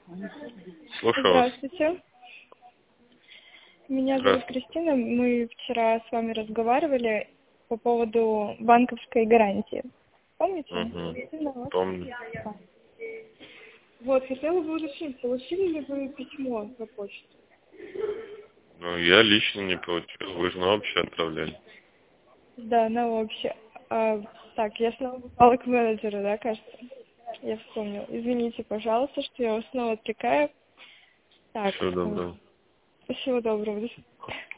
Слушаю вас. Здравствуйте. Меня зовут Кристина. Мы вчера с вами разговаривали по поводу банковской гарантии. Помните? Угу. Помню. Вот, хотела бы уточнить, получили ли вы письмо на почту? Ну, я лично не получил. Вы же на общее отправляли. Да, на общее. Так, я снова попала к менеджеру, да, кажется? Я вспомнила. Извините, пожалуйста, что я вас снова отвлекаю. Так, Всего доброго. всего доброго. До свидания.